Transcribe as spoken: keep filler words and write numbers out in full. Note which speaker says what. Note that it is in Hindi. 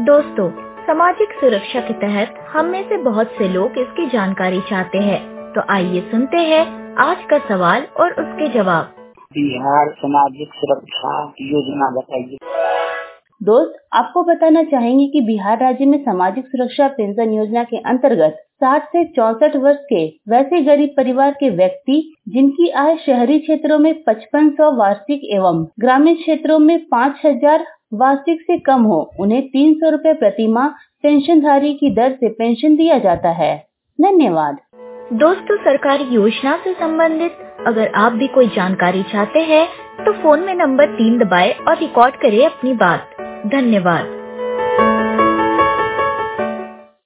Speaker 1: दोस्तों, सामाजिक सुरक्षा के तहत हम में से बहुत से लोग इसकी जानकारी चाहते हैं, तो आइए सुनते हैं आज का सवाल और उसके जवाब।
Speaker 2: बिहार सामाजिक सुरक्षा योजना बताइए।
Speaker 3: दोस्त, आपको बताना चाहेंगे कि बिहार राज्य में सामाजिक सुरक्षा पेंशन योजना के अंतर्गत साठ से चौसठ वर्ष के वैसे गरीब परिवार के व्यक्ति जिनकी आय शहरी क्षेत्रों में पचपन सौ वार्षिक एवं ग्रामीण क्षेत्रों में पाँच हजार वार्षिक से कम हो, उन्हें तीन सौ रूपए प्रति माह पेंशनधारी की दर से पेंशन दिया जाता है। धन्यवाद।
Speaker 1: दोस्तों, सरकारी योजना से संबंधित अगर आप भी कोई जानकारी चाहते हैं तो फोन में नंबर तीन दबाएं और रिकॉर्ड करें अपनी बात। धन्यवाद।